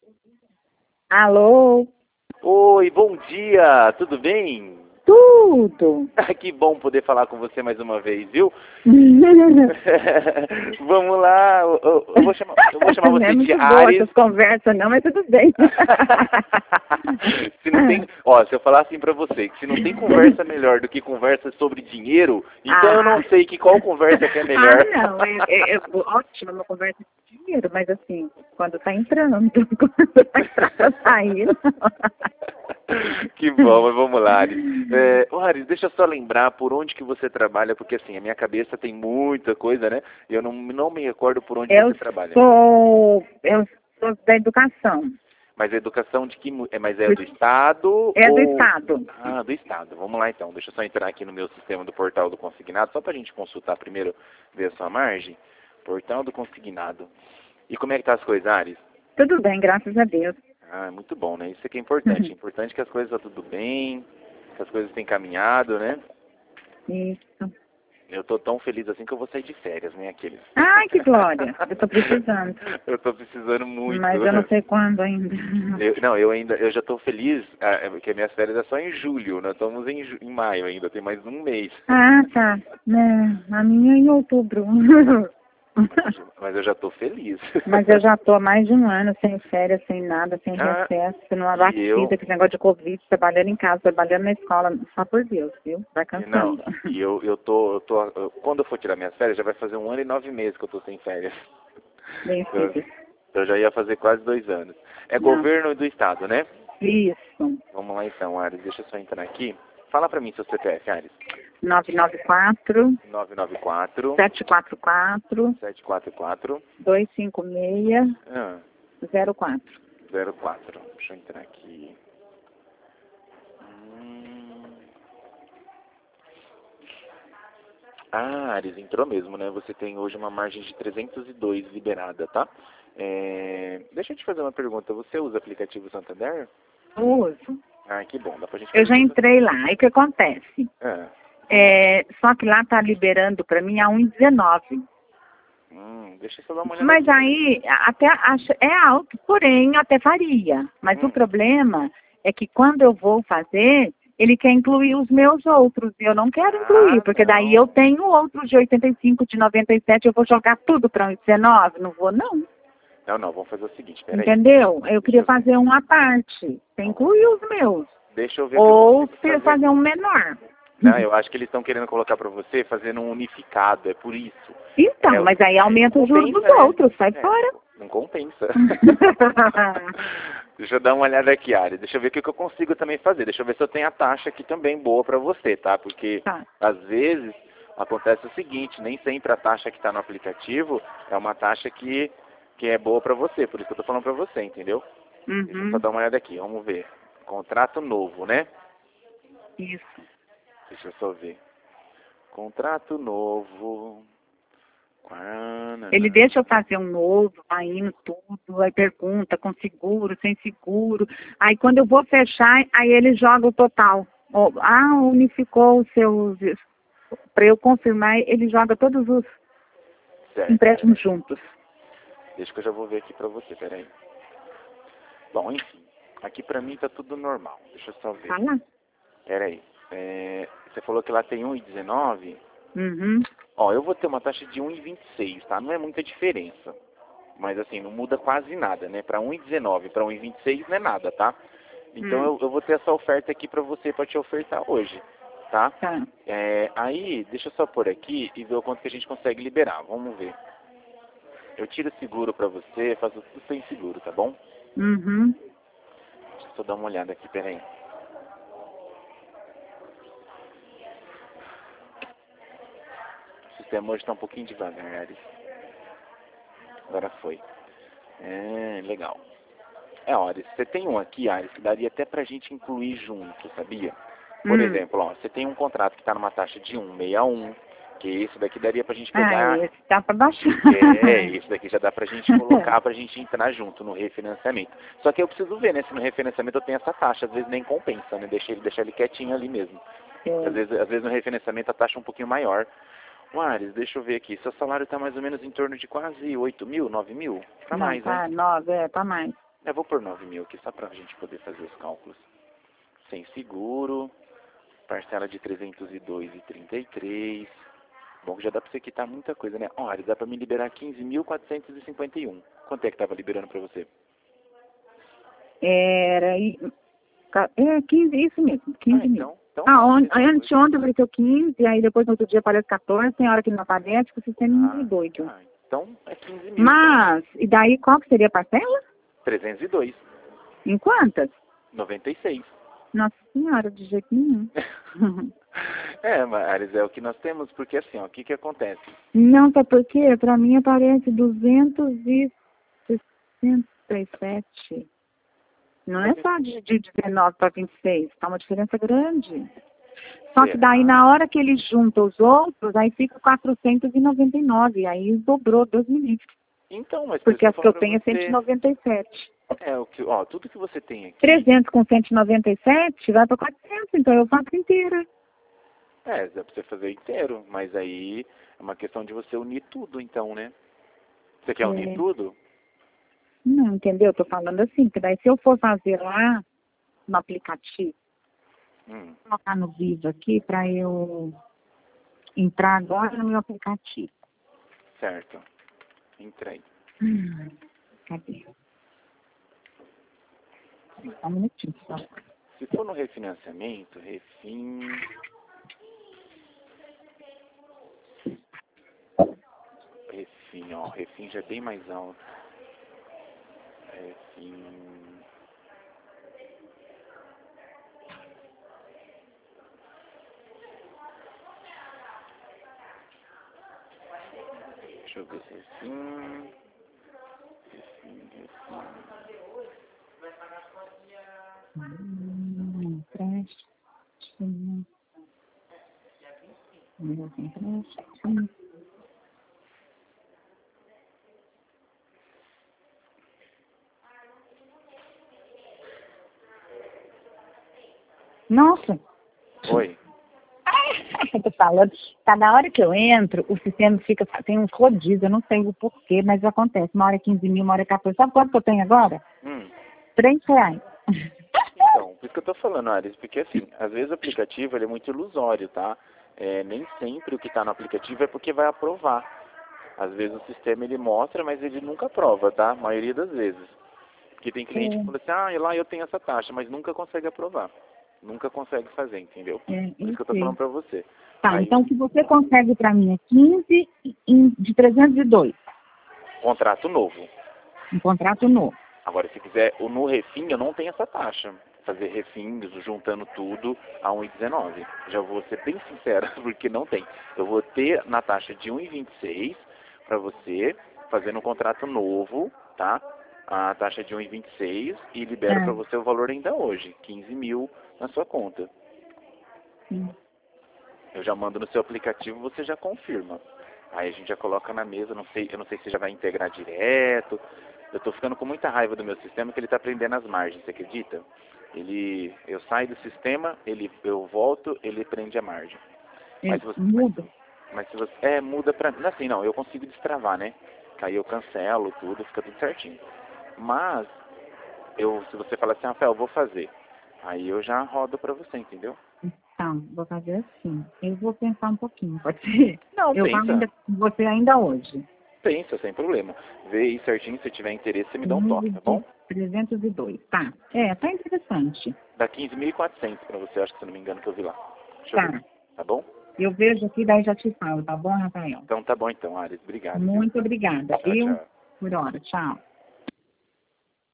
Alô? Oi, bom dia, tudo bem? Tudo. Que bom poder falar com você mais uma vez, viu? Vamos lá, eu vou chamar Não você é de muito boa Ares. essas conversas não, mas tudo bem. Se não tem, se eu falar assim pra você, que se não tem conversa melhor do que conversa sobre dinheiro, então eu não sei qual conversa que é melhor. Não, ótimo, uma conversa de dinheiro, mas assim, quando tá entrando, quando tá pra sair, Que bom, mas vamos lá, Ares. Ares, deixa eu só lembrar por onde que você trabalha, porque assim, a minha cabeça tem muita coisa, né? E eu não me recordo por onde você trabalha. Eu sou da educação. Mas a educação de que... Mas é do Estado? É do ou... Estado. Ah, do Estado. Vamos lá então. Deixa eu só entrar aqui no meu sistema do Portal do Consignado, só pra gente consultar primeiro, ver a sua margem. Portal do Consignado. E como é que tá as coisas, Ares? Tudo bem, graças a Deus. Ah, muito bom, né? Isso aqui é importante. É importante que as coisas estão tudo bem, que as coisas têm caminhado, né? Isso. Eu tô tão feliz assim que eu vou sair de férias, né, aqueles. Ai, que glória. Eu tô precisando. Eu tô precisando muito. Mas eu não sei quando ainda. Eu já tô feliz, porque minhas férias é só em julho, nós estamos em maio ainda, tem mais um mês. Ah, tá. Né, a minha é em outubro. Mas eu já tô feliz. Mas eu já tô há mais de um ano sem férias, sem nada, sem recesso, numa batida, que negócio de Covid, trabalhando em casa, trabalhando na escola, só por Deus, viu? Vai cansando. Não, e quando eu for tirar minhas férias, já vai fazer 1 ano e 9 meses que eu tô sem férias. Bem, filho. Eu já ia fazer quase 2 anos. É governo do estado, né? Isso. Vamos lá então, Ares, deixa eu só entrar aqui. Fala pra mim seu CPF, Ares. 994 994 744 744 256 ah, 04. 04. Deixa eu entrar aqui. Ah, Ares, entrou mesmo, né? Você tem hoje uma margem de 302 liberada, tá? Deixa eu te fazer uma pergunta. Você usa aplicativo Santander? Uso. Ah, que bom. Dá pra gente Eu já fazer entrei lá. Aí o que acontece? Só que lá tá liberando pra mim a 1,19. Deixa eu só dar uma olhada. Mas aí, até é alto, porém, até faria. Mas o problema é que quando eu vou fazer, ele quer incluir os meus outros. E eu não quero incluir, porque daí eu tenho outros de 85, de 97, eu vou jogar tudo para 1,19? Não vou, não. Não, vamos fazer o seguinte, peraí. Entendeu? Eu queria fazer uma parte, sem incluir os meus. Deixa eu ver. Ou se fazer um menor. Não, eu acho que eles estão querendo colocar para você fazendo um unificado, é por isso. Então, mas aí aumenta o juros dos outros, sai fora. Não compensa. Deixa eu dar uma olhada aqui, Ari. Deixa eu ver o que eu consigo também fazer. Deixa eu ver se eu tenho a taxa aqui também boa para você, tá? Porque às vezes acontece o seguinte, nem sempre a taxa que está no aplicativo é uma taxa que é boa para você. Por isso que eu tô falando para você, entendeu? Deixa eu só dar uma olhada aqui, vamos ver. Contrato novo, né? Isso. Deixa eu só ver. Contrato novo. Ele deixa eu fazer um novo, vai indo tudo, aí pergunta com seguro, sem seguro. Aí quando eu vou fechar, aí ele joga o total. Unificou os seus... Para eu confirmar, ele joga todos os empréstimos juntos. Deixa que eu já vou ver aqui pra você, peraí. Bom, enfim. Aqui pra mim tá tudo normal. Deixa eu só ver. Fala. Peraí. Você falou que lá tem 1,19? Uhum. Eu vou ter uma taxa de 1,26, tá? Não é muita diferença. Mas assim, não muda quase nada, né? Pra 1,19 pra 1,26 não é nada, tá? Então eu vou ter essa oferta aqui pra você, pra te ofertar hoje, tá? Aí, deixa eu só pôr aqui e ver o quanto que a gente consegue liberar. Vamos ver. Eu tiro seguro pra você, faço tudo sem seguro, tá bom? Uhum. Deixa eu só dar uma olhada aqui, peraí. O sistema hoje tá um pouquinho devagar, Ares. Agora foi. Legal. Ares, você tem um aqui, Ares, que daria até pra gente incluir junto, sabia? Por exemplo, você tem um contrato que tá numa taxa de 1,61, que esse daqui daria pra gente pegar... esse dá pra baixar. Esse daqui já dá pra gente colocar pra gente entrar junto no refinanciamento. Só que eu preciso ver, né, se no refinanciamento eu tenho essa taxa, às vezes nem compensa, né, deixar ele quietinho ali mesmo. Às vezes no refinanciamento a taxa é um pouquinho maior. Ares, deixa eu ver aqui, seu salário tá mais ou menos em torno de quase 8 mil, 9 mil? Tá mais, né? Tá 9, tá mais. Eu vou por 9 mil aqui, só pra gente poder fazer os cálculos. Sem seguro, parcela de 302,33. Bom, já dá pra você quitar muita coisa, né? Olha, dá pra me liberar 15.451. Quanto é que tava liberando pra você? Era... 15, isso mesmo, 15 mil. Então Anteontem apareceu 15, aí depois no outro dia aparece 14, tem hora que não aparece, que o sistema é meio doido. Então é 15 mil. Mas, e daí qual que seria a parcela? 302. Em quantas? 96. Nossa senhora, de jeito nenhum. Maris, é o que nós temos, porque assim, ó, o que que acontece? Não, sabe por quê? Pra mim aparece 267. Não é só de 19 para 26, tá uma diferença grande. Só que daí, na hora que ele junta os outros, aí fica 499, aí dobrou 2 milímetros. Então, mas porque as que eu tenho é 197. Tudo que você tem aqui... 300 com 197 vai para 400, então eu faço inteira. Dá pra você fazer inteiro, mas aí é uma questão de você unir tudo, então, né? Você quer unir tudo? Não, entendeu? Eu tô falando assim, que daí se eu for fazer lá no aplicativo, vou colocar no vídeo aqui para eu entrar agora no meu aplicativo. Certo. Entrei. Cadê? Só um minutinho só. Se for no refinanciamento, refim já é bem mais alto. Deixa eu ver se refim. Empréstimo. Empréstimo. Nossa! Oi. Eu tô falando, cada hora que eu entro, o sistema tem uns rodízios, eu não sei o porquê, mas acontece. Uma hora é 15 mil, uma hora é 14. Sabe quanto que eu tenho agora? R$3. Então, por isso que eu tô falando, Aris, porque assim, às vezes o aplicativo ele é muito ilusório, tá? Nem sempre o que tá no aplicativo é porque vai aprovar. Às vezes o sistema ele mostra, mas ele nunca aprova, tá? A maioria das vezes. Porque tem cliente que fala assim, lá eu tenho essa taxa, mas nunca consegue aprovar. Nunca consegue fazer, entendeu? Por isso que eu tô falando pra você. Tá, aí, então o que você consegue pra mim é 15 de 302. Contrato novo. Um contrato novo. Agora, se quiser, no refim, eu não tenho essa taxa. Fazer refim, juntando tudo, a 1,19. Já vou ser bem sincera, porque não tem. Eu vou ter na taxa de 1,26 para você, fazendo um contrato novo, tá? A taxa de 1,26 e libero para você o valor ainda hoje, 15 mil na sua conta. Eu já mando no seu aplicativo, você já confirma. Aí a gente já coloca na mesa, eu não sei se já vai integrar direto. Eu tô ficando com muita raiva do meu sistema que ele tá prendendo as margens, você acredita? Eu saio do sistema, eu volto, ele prende a margem. Mas você, muda. Mas se você muda pra... Assim, não, eu consigo destravar, né? Aí eu cancelo tudo, fica tudo certinho. Mas se você falar assim, Rafael, eu vou fazer. Aí eu já rodo pra você, entendeu? Então, vou fazer assim. Eu vou pensar um pouquinho, pode ser? Não, eu falo com você ainda hoje. Pensa, sem problema. Vê aí certinho, se tiver interesse, você me dá um toque, tá bom? 302, tá. Tá interessante. Dá 15.400 pra você, acho que se não me engano que eu vi lá. Deixa eu ver. Tá bom? Eu vejo aqui, daí já te falo, tá bom, Rafael? Então tá bom então, Aris. Obrigado. Muito obrigada, Tchau, viu? tchau. Por hora, tchau.